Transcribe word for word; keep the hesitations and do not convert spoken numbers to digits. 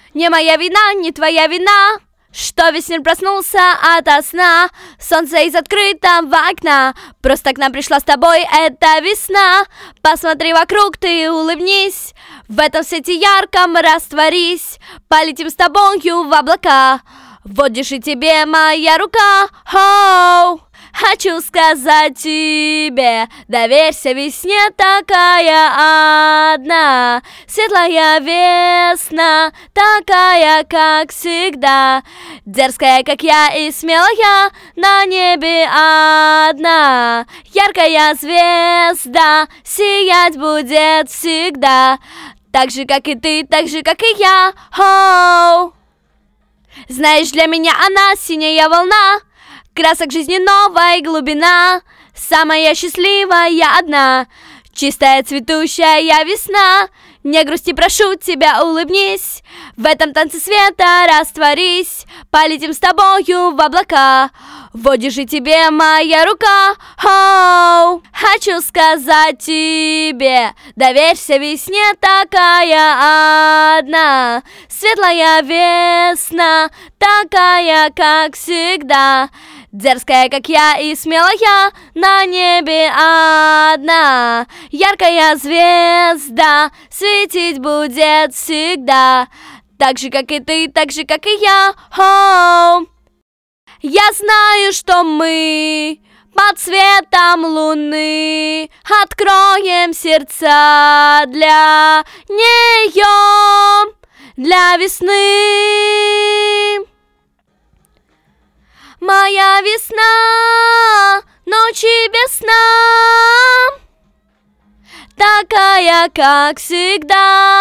Не моя вина, не твоя вина, что весь мир проснулся ото сна. Солнце из открытого окна, просто к нам пришла с тобой эта весна. Посмотри вокруг, ты улыбнись, в этом свете ярком растворись. Полетим с тобою в облака, вот держи тебе моя рука. Хоу! Хочу сказать тебе, доверься весне, такая одна. Светлая весна, такая, как всегда. Дерзкая, как я, и смелая, на небе одна. Яркая звезда, сиять будет всегда. Так же, как и ты, так же, как и я. Хоу! Знаешь, для меня она синяя волна, красок жизни новая глубина. Самая счастливая одна, чистая цветущая весна. Не грусти, прошу тебя, улыбнись, в этом танце света растворись. Полетим с тобою в облака, вот держи тебе моя рука. Хоу! Хочу сказать тебе, доверься весне, такая одна. Светлая весна, такая, как всегда. Дерзкая, как я, и смелая, на небе одна. Яркая звезда, светить будет всегда. Так же, как и ты, так же, как и я. Хоу! Я знаю, что мы под светом луны откроем сердца для нее, для весны. Моя весна, ночи без сна, такая, как всегда.